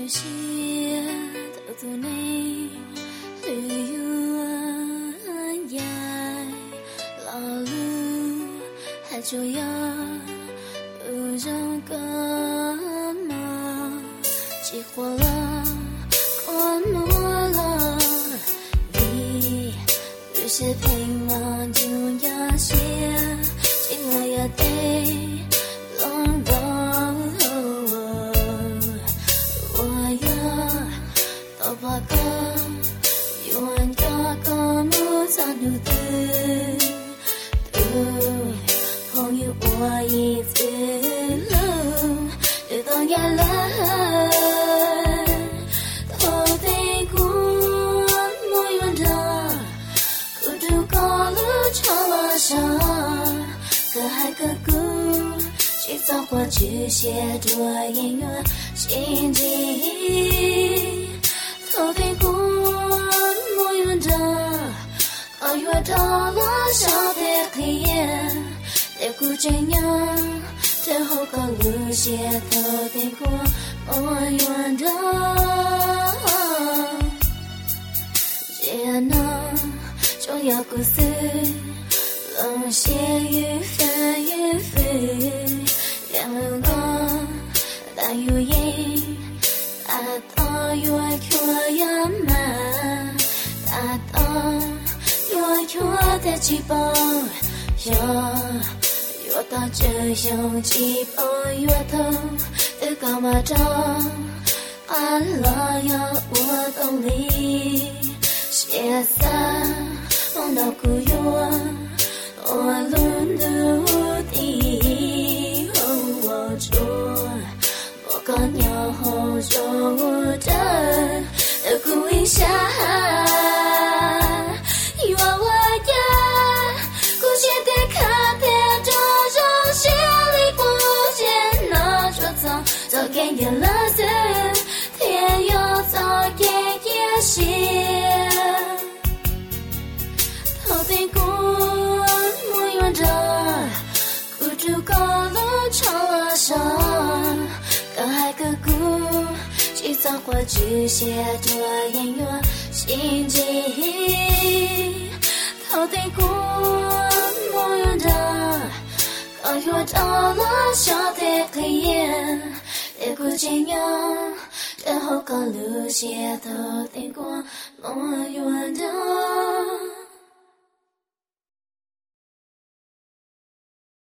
些都对你旅游呀，老路还就要有这个梦，激活了，过目了，你有些平凡就要写，今晚也得。朋友，我一直路就当眼泪，头顶过莫远的，孤独高路长了上，可海可孤，去造化去写多音乐心机，头顶过莫远的。越到了小的黑夜，在古镇阳，最后高路斜头顶过我远的节能，重要故事，冷血与分与飞，两个但有影，大到越缺呀满，大到。我的翅膀越大只有翅膀越痛的高马掌阿拉呀我动力写散梦到孤远我轮的无敌我做我刚要后做我的故意下给眼了的天要早给也些头顶过莫远的孤独高路长了上可海可孤去造化去写多音乐心机头顶过莫远的高越到了小的黑夜在古镇阳，最后高路斜头顶过梦远。